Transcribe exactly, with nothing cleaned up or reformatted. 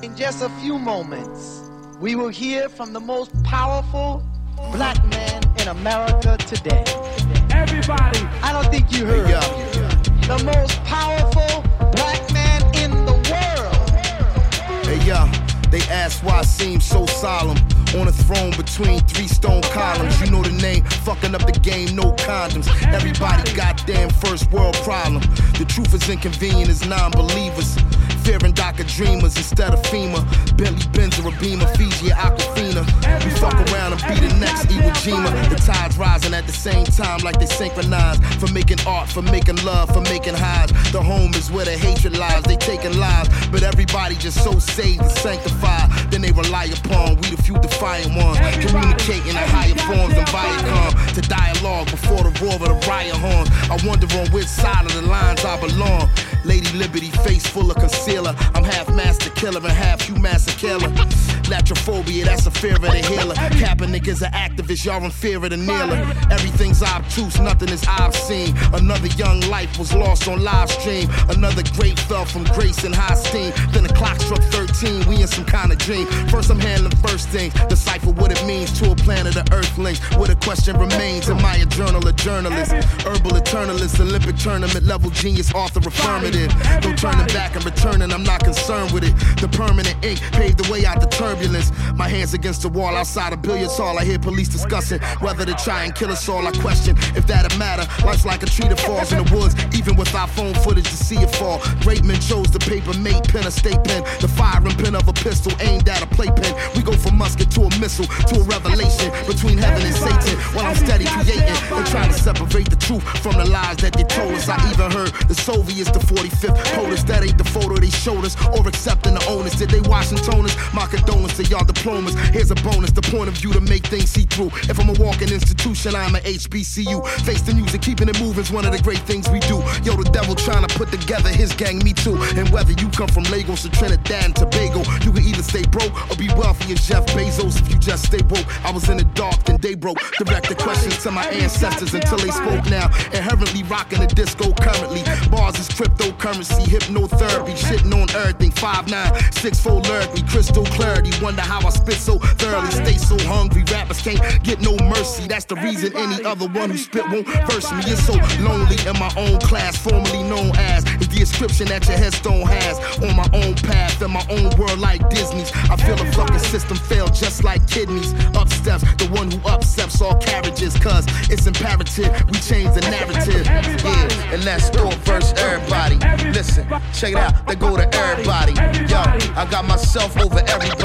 In just a few moments, we will hear from the most powerful black man in America today. Everybody! I don't think you heard. Hey, the most powerful black man in the world. Hey, yo, they ask why I seem so solemn. On a throne between three stone columns. You know the name, fucking up the game, no condoms. Everybody goddamn first world problem. The truth is inconvenient as non-believers. Fearing DACA dreamers instead of FEMA. Bentley, Benz, or a Beamer, Fiji, or Aquafina. We fuck around and be the next Iwo Jima. The tide's rising at the same time like they synchronize. For making art, for making love, for making highs. The home is where the hatred lies, they taking lives. But everybody just so saved and sanctified. Then they rely upon we the few defiant ones. Communicating in higher forms than Viacom. To dialogue before the roar of the riot horns. I wonder on which side of the lines I belong. Lady Liberty, face full of concealer. I'm half master killer and half you master killer. Latrophobia, that's a fear of the healer. Kaepernick is an activist, y'all in fear of the kneeler. Everything's obtuse, nothing is obscene. Another young life was lost on live stream. Another great fell from grace and high steam. Then the clock struck thirteen, we in some kind of dream. First I'm handling first things, decipher what it means to a planet of earthlings. Where the question remains, am I a journal or journalist? Herbal eternalist, Olympic tournament level genius, author affirmative. No turning back and returning, I'm not concerned with it. The permanent ink paved the way out the turbulence. My hands against the wall outside a billiards hall. I hear police discussing whether to try and kill us all. I question if that'll matter. Life's like a tree that falls in the woods, even with our phone footage to see it fall. Great men chose the paper made pen, a state pen. The firing pin of a pistol aimed at a playpen. We go from musket to a missile to a revelation between heaven and Satan. While I'm steady creating and trying to separate the truth from the lies that they told us. I even heard the Soviets, the forty-fifth POTUS. That ain't the photo they showed us, or accepting the onus. Did they Washington us? My condolence to y'all diplomas. Here's a bonus, the point of view to make things see through. If I'm a walking institution, I'm an H B C U. Face the music, keeping it moving's one of the great things we do. Yo, the devil trying to put together his gang, me too. And whether you come from Lagos or Trinidad and Tobago, you can either stay broke or be wealthy as Jeff Bezos if you just stay woke. I was in the dark, then they broke. Direct the questions to my ancestors until they spoke now. Inherently rocking the disco currently. Bars is cryptocurrency, hypnotherapy, shitting on everything. Five nine, six four lyrically, crystal clarity. Wonder how I spit so thoroughly. Stay so hungry, rappers can't get no mercy. That's the reason any other one who spit won't verse me. It's so lonely in my own class, formerly known as is the inscription that your headstone has. On my own path, in my own world like Disney's. I feel the fucking system failed just like kidneys. Up steps, the one who upsets all carriages. Cause it's imperative, we change the narrative. Yeah, and let's go verse everybody. Listen, check it out, they go to everybody. Yo, I got myself over everybody.